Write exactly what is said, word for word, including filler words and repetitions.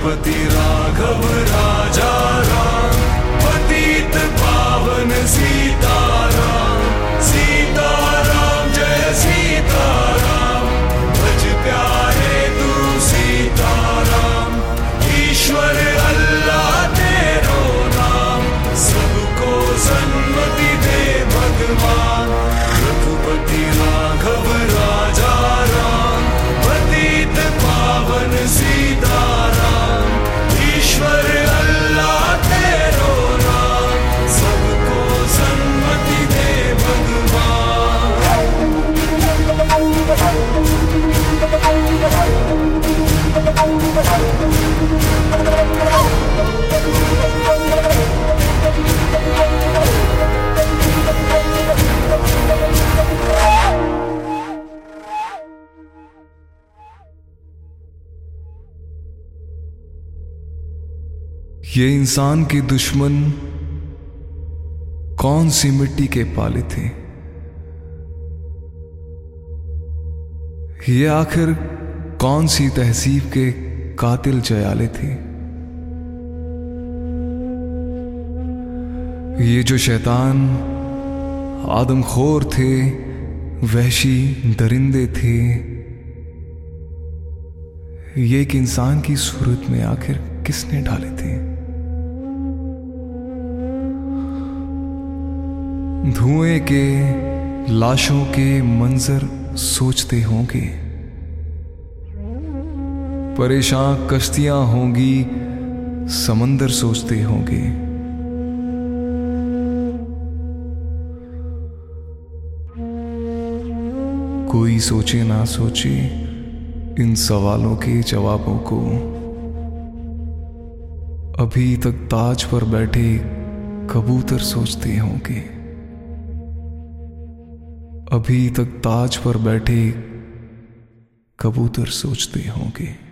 रघुपति राघव राजा राम, पतित पावन सीताराम। सीताराम जय सीताराम, भज प्यारे तू सीताराम। ईश्वर अल्लाह तेरो नाम, सबको सन्मति दे भगवान। रघुपति राघव राजा राम, पतित पावन सीताराम। ईश्वर अल्लाह तेरो नाम, सबको सन्मति दे भगवान। ये इंसान के दुश्मन कौन सी मिट्टी के पाले थे? ये आखिर कौन सी तहजीब के कातिल जयाले थे? ये जो शैतान आदमखोर थे, वहशी दरिंदे थे, ये एक इंसान की सूरत में आखिर किसने ढाले थे? धुएं के लाशों के मंजर सोचते होंगे, परेशान कश्तियां होंगी, समंदर सोचते होंगे। कोई सोचे ना सोचे इन सवालों के जवाबों को, अभी तक ताज पर बैठे कबूतर सोचते होंगे। अभी तक ताज पर बैठे कबूतर सोचते होंगे।